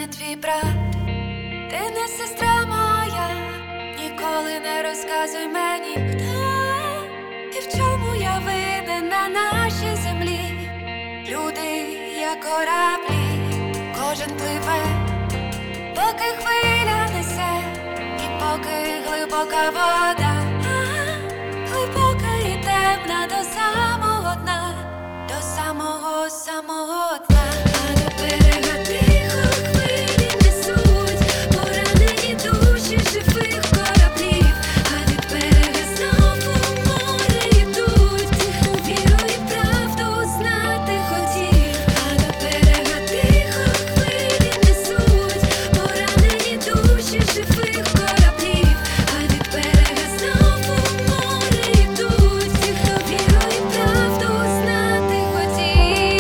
не твій брат, ти не сестра моя, ніколи не розказуй мені, хто і в чому я винен на нашій землі. Люди, як кораблі, кожен пливе, поки хвиля несе, і поки глибока вода, глибока і темна до самого дна, до самого дна. А до берега тихо хвилі несуть поранені душі живих кораблів, а від берега знову в море йдуть, віру і правду знати хотів. А до берега тихо хвилі несуть поранені душі живих кораблів, а від берега знову в море йдуть, віру і правду знати хотів.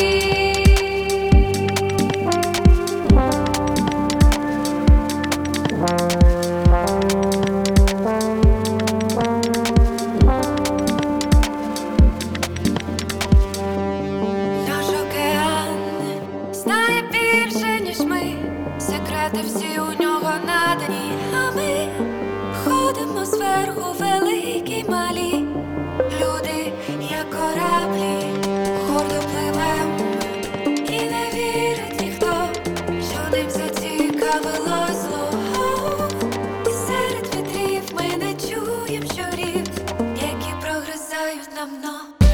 Наш океан знає більше, ніж ми, секрети всі у нього надані, а ми ходимо зверху, великі й малі. Люди, як кораблі, гордо пливем, і не вірить ніхто, що ним зацікавило зло. І серед вітрів ми не чуєм щурів, які прогризають нам дно.